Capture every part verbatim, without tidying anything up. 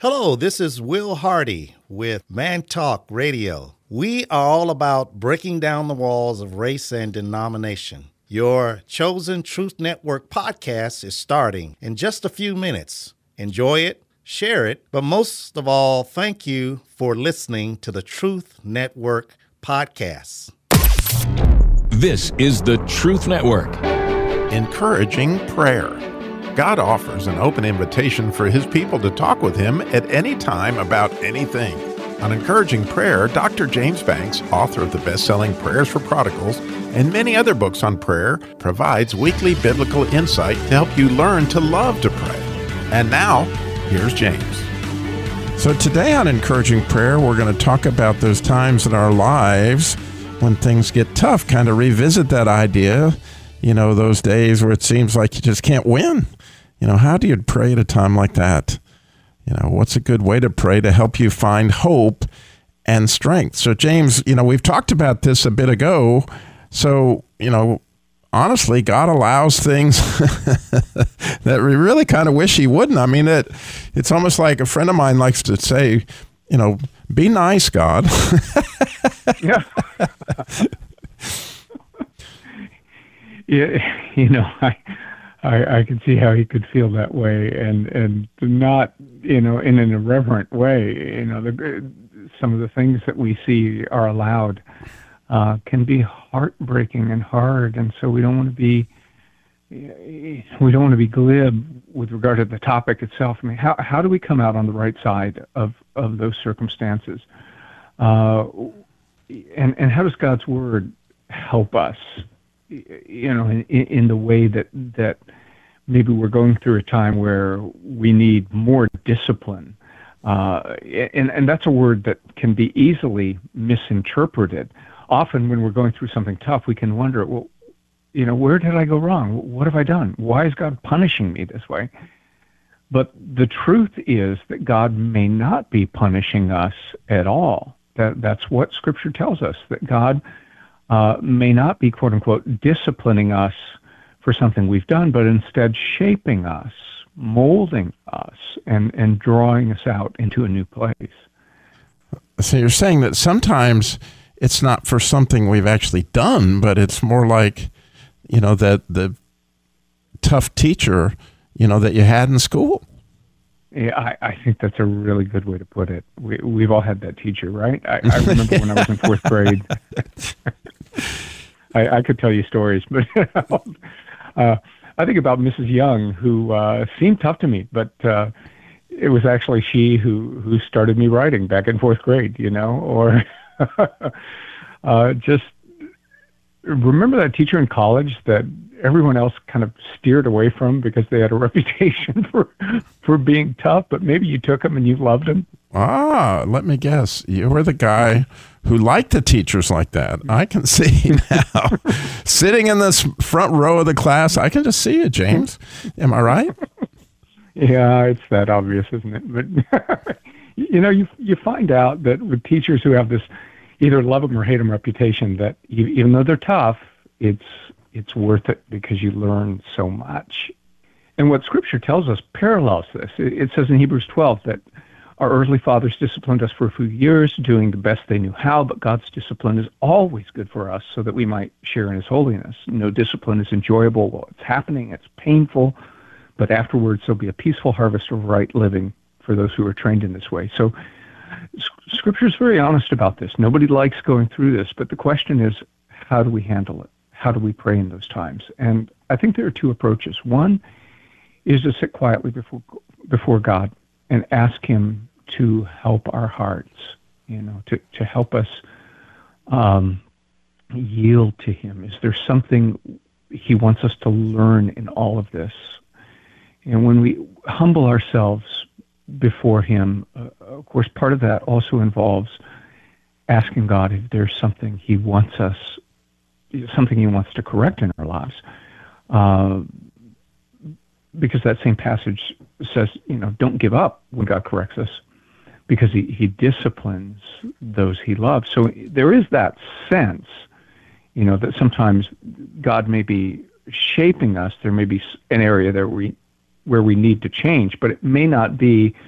Hello, this is Will Hardy with Man Talk Radio. We are all about breaking down the walls of race and denomination. Your Chosen Truth Network podcast is starting in just a few minutes. Enjoy it, share it, but most of all, thank you for listening to the Truth Network podcast. This is the Truth Network. Encouraging prayer. God offers an open invitation for His people to talk with Him at any time about anything. On Encouraging Prayer, Doctor James Banks, author of the best-selling Prayers for Prodigals and many other books on prayer, provides weekly biblical insight to help you learn to love to pray. And now, here's James. So today on Encouraging Prayer, we're going to talk about those times in our lives when things get tough, kind of revisit that idea, you know, those days where it seems like you just can't win. You know, how do you pray at a time like that? You know, what's a good way to pray to help you find hope and strength? So, James, you know, we've talked about this a bit ago. So, you know, honestly, God allows things that we really kind of wish He wouldn't. I mean, it it's almost like a friend of mine likes to say, you know, be nice, God. Yeah. Yeah, you know, I, I I can see how he could feel that way, and and not, you know, in an irreverent way. You know, the, some of the things that we see are allowed uh, can be heartbreaking and hard, and so we don't want to be we don't want to be glib with regard to the topic itself. I mean, how how do we come out on the right side of of those circumstances? Uh, and and how does God's Word help us? You know, in, in the way that that maybe we're going through a time where we need more discipline, uh, and and that's a word that can be easily misinterpreted. Often, when we're going through something tough, we can wonder, well, you know, where did I go wrong? What have I done? Why is God punishing me this way? But the truth is that God may not be punishing us at all. That that's what Scripture tells us, that God Uh, may not be, quote unquote, disciplining us for something we've done, but instead shaping us, molding us, and, and drawing us out into a new place. So you're saying that sometimes it's not for something we've actually done, but it's more like, you know, that the tough teacher, you know, that you had in school. Yeah, I, I think that's a really good way to put it. We, we've all had that teacher, right? I, I remember when I was in fourth grade. I, I could tell you stories, but uh, I think about Missus Young, who uh, seemed tough to me, but uh, it was actually she who, who started me writing back in fourth grade, you know, or uh, just remember that teacher in college that everyone else kind of steered away from because they had a reputation for for being tough, but maybe you took them and you loved them. Ah, let me guess. You were the guy who liked the teachers like that. I can see now. Sitting in this front row of the class, I can just see you, James. Am I right? Yeah, it's that obvious, isn't it? But, you know, you you find out that with teachers who have this either love them or hate them reputation, that even though they're tough, it's it's worth it because you learn so much. And what Scripture tells us parallels this. It says in Hebrews twelve that our earthly fathers disciplined us for a few years, doing the best they knew how, but God's discipline is always good for us so that we might share in His holiness. No discipline is enjoyable while it's happening. It's painful, but afterwards there'll be a peaceful harvest of right living for those who are trained in this way. So Scripture is very honest about this. Nobody likes going through this, but the question is, how do we handle it? How do we pray in those times? And I think there are two approaches. One is to sit quietly before before God and ask Him to help our hearts, you know, to, to help us um, yield to Him. Is there something He wants us to learn in all of this? And when we humble ourselves before Him, uh, of course, part of that also involves asking God if there's something He wants us, something He wants to correct in our lives. Uh, because that same passage says, you know, don't give up when God corrects us, because he, he disciplines those He loves. So there is that sense, you know, that sometimes God may be shaping us. There may be an area that we where we need to change, but it may not be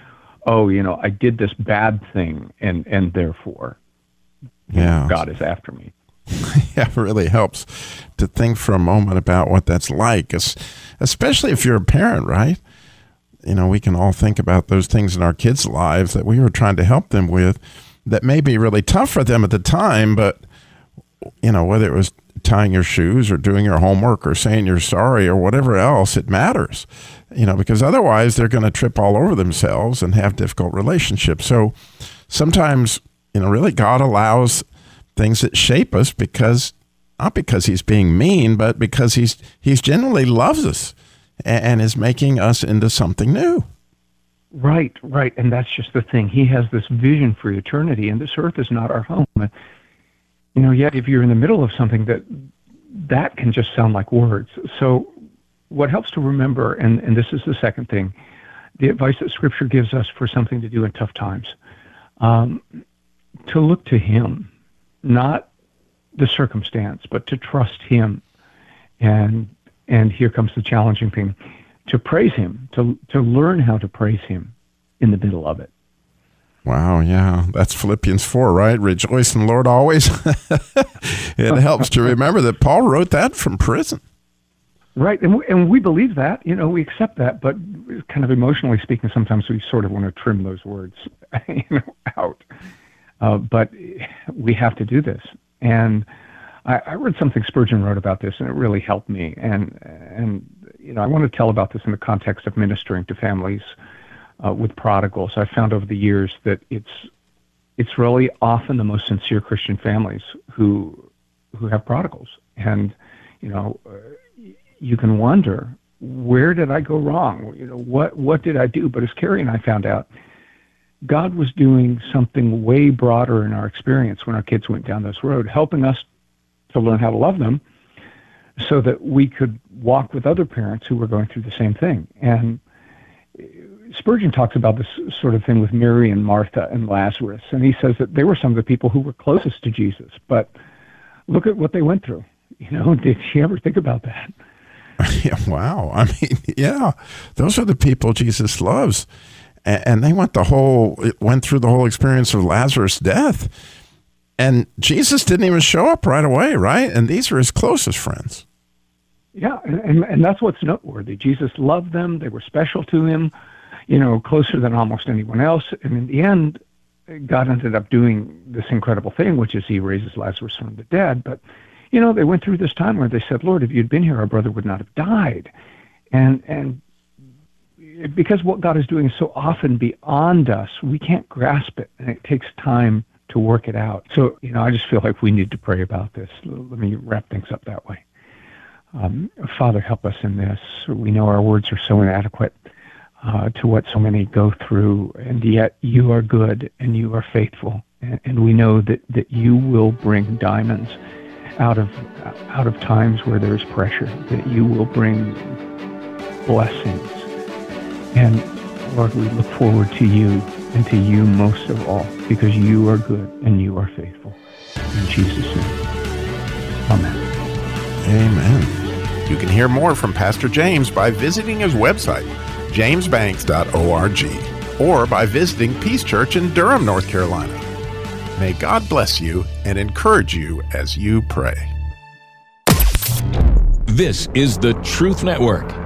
oh, you know, I did this bad thing, and, and therefore yeah. God is after me. Yeah, it really helps to think for a moment about what that's like, especially if you're a parent, right? You know, we can all think about those things in our kids' lives that we were trying to help them with that may be really tough for them at the time, but, you know, whether it was tying your shoes or doing your homework or saying you're sorry or whatever else, it matters, you know, because otherwise they're going to trip all over themselves and have difficult relationships. So sometimes, you know, really God allows things that shape us because, not because he's being mean, but because he's, he's genuinely loves us and, and is making us into something new. Right, right. And that's just the thing. He has this vision for eternity, and this earth is not our home. You know, yet if you're in the middle of something, that that can just sound like words. So what helps to remember, and, and this is the second thing, the advice that Scripture gives us for something to do in tough times, um, to look to him, not the circumstance, but to trust him. And and here comes the challenging thing, to praise him, to to learn how to praise him in the middle of it. Wow, yeah. That's Philippians four, right? Rejoice in the Lord always. It helps to remember that Paul wrote that from prison. Right, and we, and we believe that, you know, we accept that, but kind of emotionally speaking, sometimes we sort of want to trim those words you know, out. Uh, but we have to do this. And I, I read something Spurgeon wrote about this, and it really helped me. And, and you know, I want to tell about this in the context of ministering to families uh, with prodigals. I found over the years that it's it's really often the most sincere Christian families who who have prodigals. And, you know, uh, you can wonder, where did I go wrong? You know, what what did I do? But as Carrie and I found out, God was doing something way broader in our experience when our kids went down this road, helping us to learn how to love them so that we could walk with other parents who were going through the same thing. And Spurgeon talks about this sort of thing with Mary and Martha and Lazarus, and he says that they were some of the people who were closest to Jesus, but look at what they went through. You know, did you ever think about that? Yeah, wow. I mean, yeah, those are the people Jesus loves. And they went the whole, went through the whole experience of Lazarus' death. And Jesus didn't even show up right away, right? And these are his closest friends. Yeah, and, and that's what's noteworthy. Jesus loved them. They were special to him, you know, closer than almost anyone else. And in the end, God ended up doing this incredible thing, which is he raises Lazarus from the dead. But, you know, they went through this time where they said, Lord, if you'd been here, our brother would not have died. And, and, because what God is doing is so often beyond us, we can't grasp it, and it takes time to work it out. So, you know, I just feel like we need to pray about this. Let me wrap things up that way. Um, Father, help us in this. We know our words are so inadequate uh, to what so many go through, and yet you are good and you are faithful, and, and we know that, that you will bring diamonds out of out of times where there's pressure, that you will bring blessings. And Lord, we look forward to you and to you most of all, because you are good and you are faithful. In Jesus' name, amen. Amen. You can hear more from Pastor James by visiting his website, james banks dot org, or by visiting Peace Church in Durham, North Carolina. May God bless you and encourage you as you pray. This is the Truth Network.